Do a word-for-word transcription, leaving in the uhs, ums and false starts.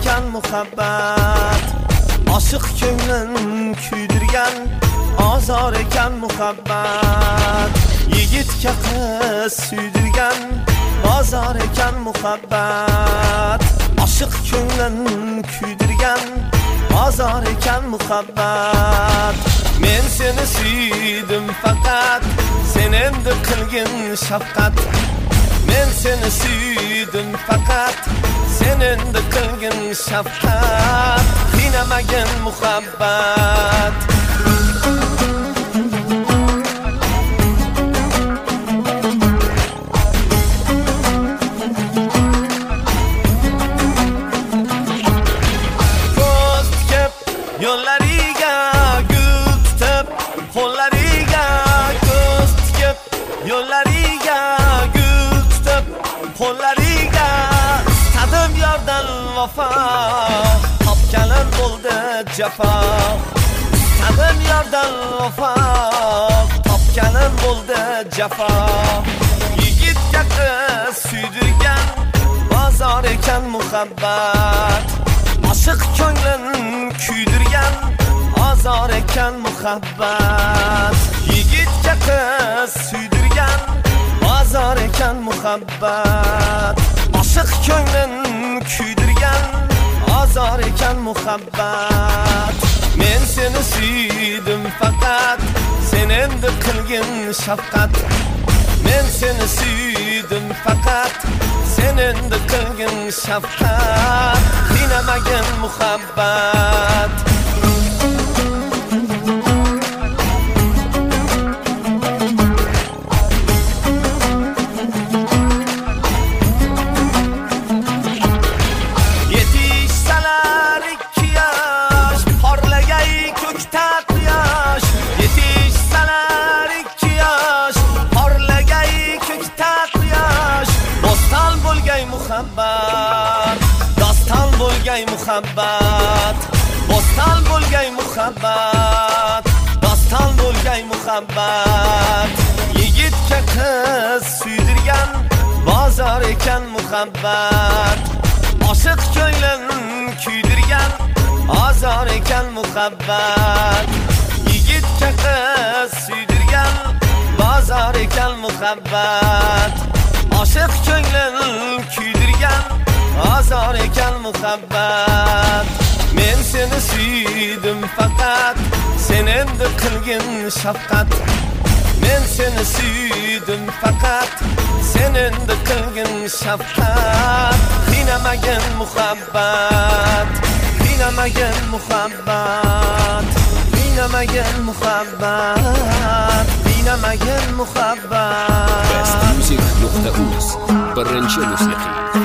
ekan muhabbat. Oshiq ko'nglim kuydirgan ozor ekan muhabbat. Yigitga qiz suydirgan bozor ekan muhabbat. Oshiq ko'nglim kuydirgan ozor ekan muhabbat. Men seni suydim faqat, sen endi qilgin shafqat. Men seni suydim faqat, sen endi qilgin shafqat. Qiynamagin muhabbat. Ko'z tikib yo'llariga gul tutib, qo'llariga ko'z tikib yo'llariga gul tutib, qo'llariga istadim yordan vafo, topganim bo'ldi jafo. Istadim yordan vafo, topganim bo'ldi jafo. Yigitga qiz suydirgan bozor ekan muhabbat. Oshiq ko'nglim kuydirgan ozor ekan muhabbat. Yigitga qiz suydirgan ozor ekan muhabbat. Oshiq ko'nglim kuydirgan ozor ekan muhabbat. Men seni suydim faqat, sen endi qilgin shafqat. Men seni suydim faqat, sen endi qilgin shafqat. Qiynamagin muhabbat. Yetishsalar ikki yosh, parlagay ko'kda quyosh. Yetishsalar ikki yosh, parlagay ko'kda quyosh. Doston bo'lgay muhabbat, doston bo'lgay muhabbat. Doston bo'lgay muhabbat, doston bo'lgay muhabbat. Yigitga qiz suydirgan bozor ekan muhabbat. Oshiq ko'nglim kuydirgan ozor ekan muhabbat. Yigitga qiz suydirgan bozor ekan muhabbat. Oshiq ko'nglim kuydirgan ozor ekan muhabbat. Men seni suydim faqat, sen endi qilgin shafqat. Men seni suydim faqat, sen endi qilgin shafqat. Qiynamagin muhabbat. Qiynamagin muhabbat. Qiynamagin muhabbat. Qiynamagin muhabbat. best music nuqta uz birinchi musiqiy